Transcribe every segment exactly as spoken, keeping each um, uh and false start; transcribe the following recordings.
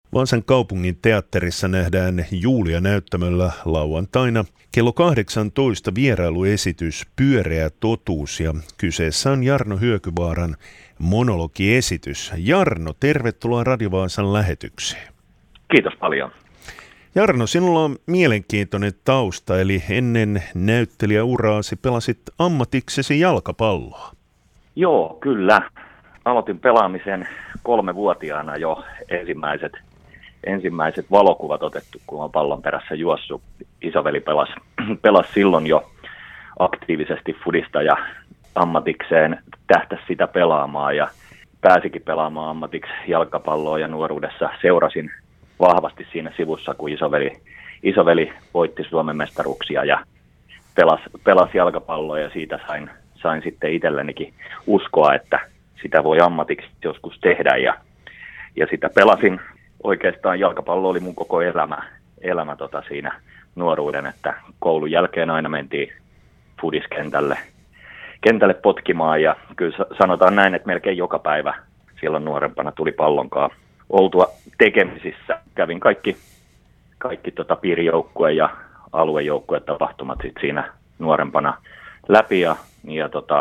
Vaasan kaupungin teatterissa nähdään Julia-näyttämöllä lauantaina kello kahdeksantoista vierailuesitys Pyöreä totuus ja kyseessä on Jarno Hyökyvaaran monologiesitys. Jarno, tervetuloa Radio Vaasan lähetykseen. Kiitos paljon. Jarno, sinulla on mielenkiintoinen tausta, eli ennen näyttelijäuraasi pelasit ammatiksesi jalkapalloa. Joo, kyllä. Aloitin pelaamisen kolmevuotiaana jo ensimmäiset, ensimmäiset valokuvat otettu, kun olen pallon perässä juossut. Isoveli pelasi, pelasi silloin jo aktiivisesti fudista ja ammatikseen tähtäsi sitä pelaamaan ja pääsikin pelaamaan ammatiksi jalkapalloa ja nuoruudessa seurasin vahvasti siinä sivussa, kun isoveli, isoveli voitti Suomen mestaruuksia ja pelasi, pelasi jalkapalloa ja siitä sain, sain sitten itsellenikin uskoa, että sitä voi ammatiksi joskus tehdä ja, ja sitä pelasin. Oikeastaan jalkapallo oli mun koko elämä, elämä tota siinä nuoruuden, että koulun jälkeen aina mentiin fudiskentälle kentälle potkimaan ja kyllä sanotaan näin, että melkein joka päivä silloin nuorempana tuli pallonkaan oltua tekemisissä. Kävin kaikki, kaikki tota piirijoukkue ja aluejoukkue tapahtumat sit siinä nuorempana läpi ja, ja tota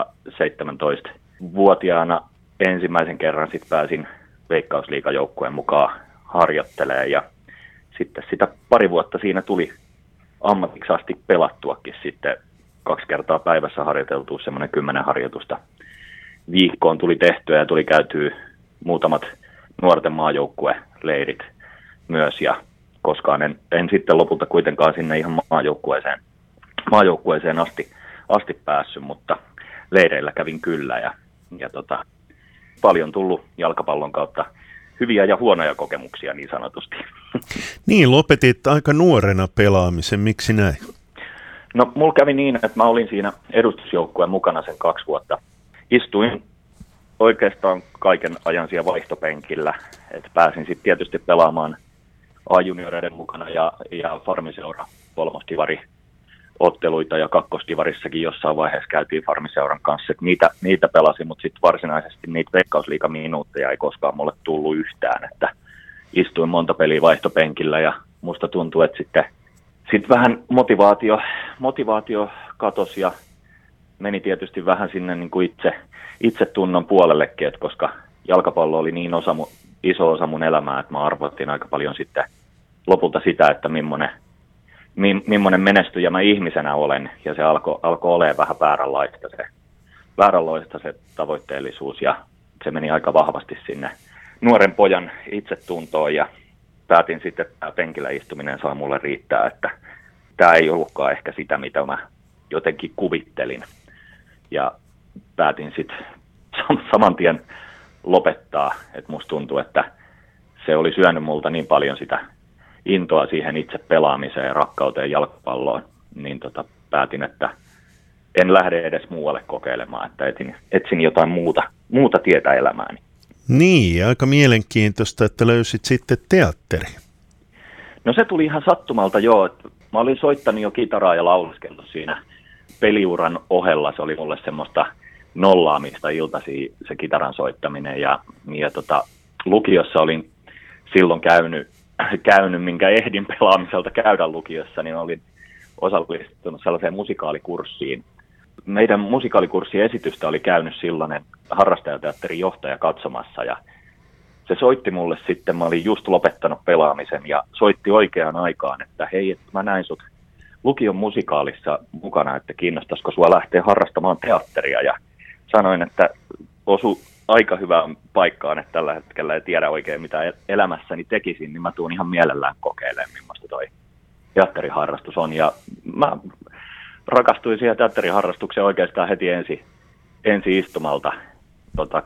seitsemäntoistavuotiaana ensimmäisen kerran sit pääsin Veikkausliigajoukkueen mukaan harjoittelemaan ja sitten sitä pari vuotta siinä tuli ammatiksi asti pelattuakin sitten kaksi kertaa päivässä harjoiteltua, semmoinen kymmenen harjoitusta viikkoon tuli tehtyä ja tuli käytyä muutamat nuorten maajoukkueleirit myös ja koskaan en, en sitten lopulta kuitenkaan sinne ihan maajoukkueeseen, maajoukkueeseen asti, asti päässyt, mutta leireillä kävin kyllä ja, ja tota, paljon tullut jalkapallon kautta hyviä ja huonoja kokemuksia niin sanotusti. Niin, lopetit aika nuorena pelaamisen, miksi näin? No, mulla kävi niin, että mä olin siinä edustusjoukkueen mukana sen kaksi vuotta. Istuin oikeastaan kaiken ajan siellä vaihtopenkillä, että pääsin sitten tietysti pelaamaan A-junioreiden mukana ja, ja Farmiseura kolmostivari otteluita ja kakkostivarissakin jossain vaiheessa käytiin Farmiseuran kanssa, että niitä, niitä pelasin, mutta sitten varsinaisesti niitä Veikkausliigaminuutteja ei koskaan mulle tullut yhtään, että istuin monta peliä vaihtopenkillä ja musta tuntuu, että sitten sit vähän motivaatio, motivaatio katosi ja meni tietysti vähän sinne niin kuin itse, itsetunnon puolellekin, että koska jalkapallo oli niin osa, iso osa mun elämää, että mä arvotin aika paljon sitten lopulta sitä, että millainen millainen menestyjä mä ihmisenä olen, ja se alkoi alko olemaan vähän vääränlaista se, vääränlaista se tavoitteellisuus, ja se meni aika vahvasti sinne nuoren pojan itsetuntoon, ja päätin sitten, että tämä penkillä istuminen saa mulle riittää, että tämä ei ollutkaan ehkä sitä, mitä mä jotenkin kuvittelin, ja päätin sitten saman tien lopettaa, että musta tuntuu, että se oli syönyt multa niin paljon sitä intoa siihen itse pelaamiseen ja rakkauteen jalkapalloon, niin tota, päätin, että en lähde edes muualle kokeilemaan, että etsin, etsin jotain muuta, muuta tietä elämääni. Niin, aika mielenkiintoista, että löysit sitten teatteri. No se tuli ihan sattumalta joo, että mä olin soittanut jo kitaraa ja lauluskellut siinä peliuran ohella, se oli mulle semmoista nollaamista iltasi se kitaran soittaminen ja, ja tota, lukiossa olin silloin käynyt käynyt, minkä ehdin pelaamiselta käydä lukiossa, niin olin osallistunut sellaiseen musikaalikurssiin. Meidän musikaalikurssien esitystä oli käynyt silloinen harrastajateatterin johtaja katsomassa, ja se soitti mulle sitten, mä olin just lopettanut pelaamisen, ja soitti oikeaan aikaan, että hei, että mä näin sut lukion musikaalissa mukana, että kiinnostaisiko sua lähteä harrastamaan teatteria, ja sanoin, että osu aika hyvään paikkaan, että tällä hetkellä ei tiedä oikein mitä elämässäni tekisin, niin mä tuun ihan mielellään kokeilemaan, millaista toi teatteriharrastus on. Ja mä rakastuin siihen teatteriharrastukseen oikeastaan heti ensi, ensi istumalta. Tota,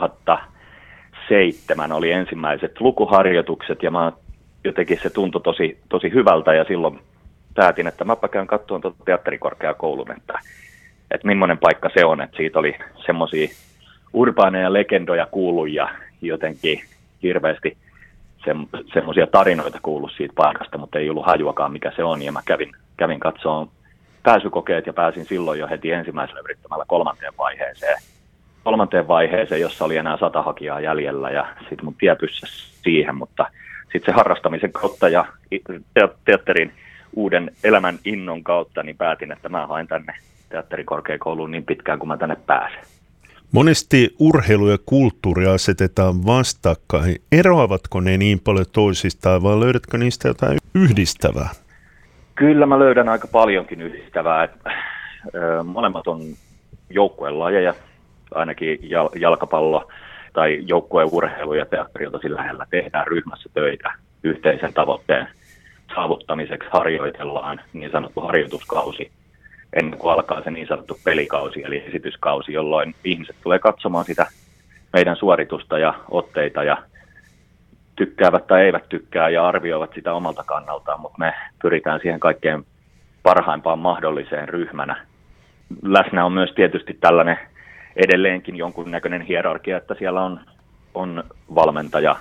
kaksituhattaseitsemän oli ensimmäiset lukuharjoitukset ja mä jotenkin se tuntui tosi, tosi hyvältä ja silloin päätin, että mäpä käyn katsomaan tuota teatterikorkeakoulun, että, että millainen paikka se on, että siitä oli semmoisia urbaaneja legendoja kuullut ja jotenkin hirveästi se, semmoisia tarinoita kuullut siitä paikasta, mutta ei ollut hajuakaan mikä se on. Ja mä kävin, kävin katsomaan pääsykokeet ja pääsin silloin jo heti ensimmäisellä yrittämällä kolmanteen vaiheeseen. Kolmanteen vaiheeseen, jossa oli enää sata hakijaa jäljellä ja sitten mun tie pyssäsi siihen, mutta sitten se harrastamisen kautta ja teatterin uuden elämän innon kautta niin päätin, että mä haen tänne teatterikorkeakouluun niin pitkään kuin mä tänne pääsen. Monesti urheilu ja kulttuuri asetetaan vastakkain. Eroavatko ne niin paljon toisistaan vai löydätkö niistä jotain yhdistävää? Kyllä mä löydän aika paljonkin yhdistävää. Molemmat on joukkuelajeja, ainakin jalkapallo tai joukkueurheilu ja teatteri on tosi lähellä. Tehdään ryhmässä töitä yhteisen tavoitteen saavuttamiseksi, harjoitellaan niin sanottu harjoituskausi ennen kuin alkaa se niin sanottu pelikausi eli esityskausi, jolloin ihmiset tulee katsomaan sitä meidän suoritusta ja otteita ja tykkäävät tai eivät tykkää ja arvioivat sitä omalta kannaltaan, mutta me pyritään siihen kaikkein parhaimpaan mahdolliseen ryhmänä. Läsnä on myös tietysti tällainen edelleenkin jonkunnäköinen hierarkia, että siellä on, on valmentaja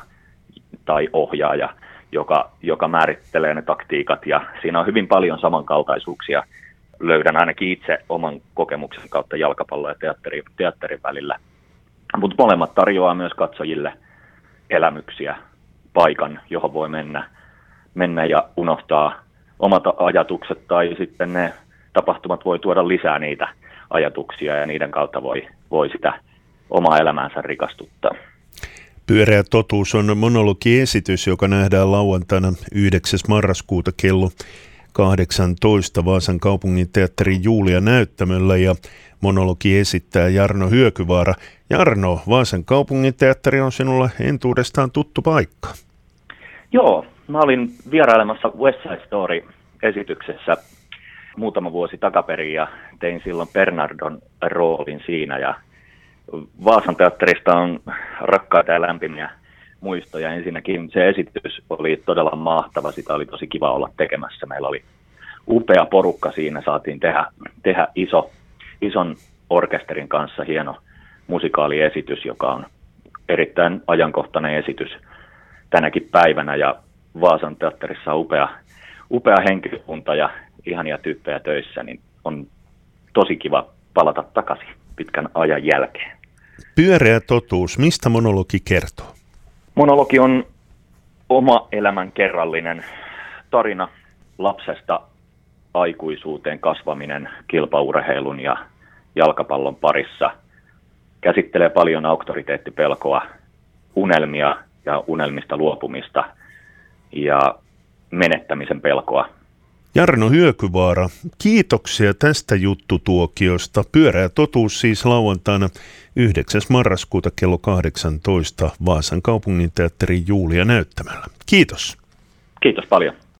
tai ohjaaja, joka, joka määrittelee ne taktiikat ja siinä on hyvin paljon samankaltaisuuksia. Löydän ainakin itse oman kokemuksen kautta jalkapallo- ja teatteri, teatterin välillä. Mutta molemmat tarjoaa myös katsojille elämyksiä, paikan, johon voi mennä, mennä ja unohtaa omat ajatukset tai sitten ne tapahtumat voi tuoda lisää niitä ajatuksia ja niiden kautta voi, voi sitä omaa elämäänsä rikastuttaa. Pyöreä totuus on monologiesitys, joka nähdään lauantaina yhdeksäs marraskuuta kello kahdeksantoista Vaasan kaupunginteatterin Julia-näyttämöllä ja monologi esittää Jarno Hyökyvaara. Jarno, Vaasan kaupunginteatteri on sinulle entuudestaan tuttu paikka. Joo, mä olin vierailemassa West Side Story-esityksessä muutama vuosi takaperin ja tein silloin Bernardon roolin siinä ja Vaasan teatterista on rakkaita ja lämpimiä muistoja. Ensinnäkin se esitys oli todella mahtava, sitä oli tosi kiva olla tekemässä. Meillä oli upea porukka siinä, saatiin tehdä, tehdä iso, ison orkesterin kanssa hieno musikaaliesitys, joka on erittäin ajankohtainen esitys tänäkin päivänä. Ja Vaasan teatterissa on upea, upea henkilökunta ja ihania tyyppejä töissä, niin on tosi kiva palata takaisin pitkän ajan jälkeen. Pyöreä totuus, mistä monologi kertoo? Monologi on oma elämän kerrallinen tarina lapsesta aikuisuuteen kasvaminen kilpaurheilun ja jalkapallon parissa. Käsittelee paljon auktoriteettipelkoa, unelmia ja unelmista luopumista ja menettämisen pelkoa. Jarno Hyökyvaara, kiitoksia tästä juttutuokiosta. Pyöreä totuus siis lauantaina yhdeksäs marraskuuta kello kahdeksantoista Vaasan kaupunginteatterin Julia-näyttämöllä. Kiitos. Kiitos paljon.